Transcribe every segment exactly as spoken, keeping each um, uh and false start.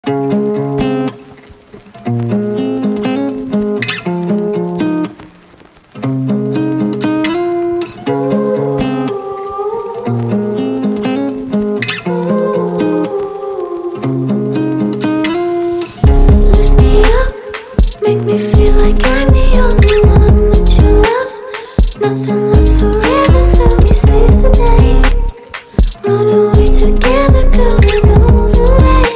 Make me feel like I'm the only one that you love. Nothing lasts forever, so we seize the day. Run away together, going all the way.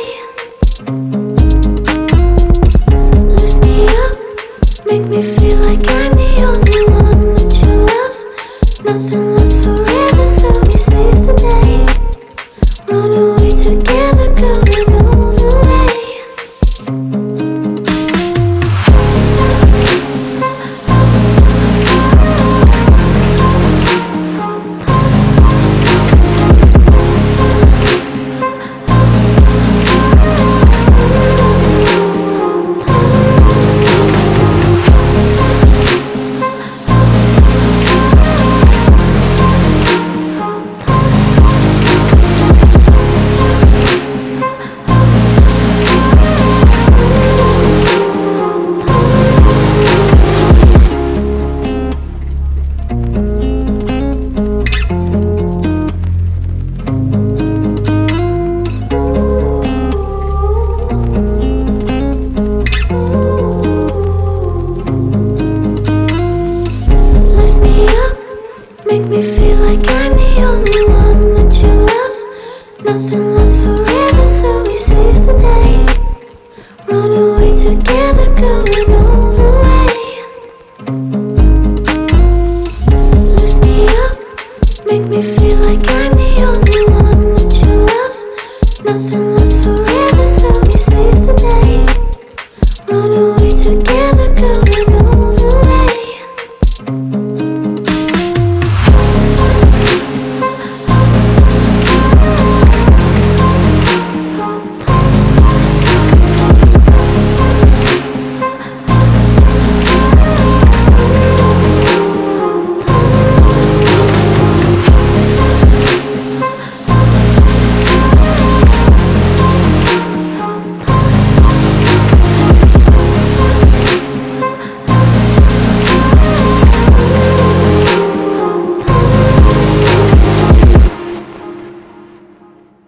Lift me up, make me feel like I'm the only one that you love. Nothing lasts forever, so we seize the day. Run away together, going all the way. Make me feel like I'm the only one that you love. Nothing lasts forever, so we seize the day. Run away together, going on.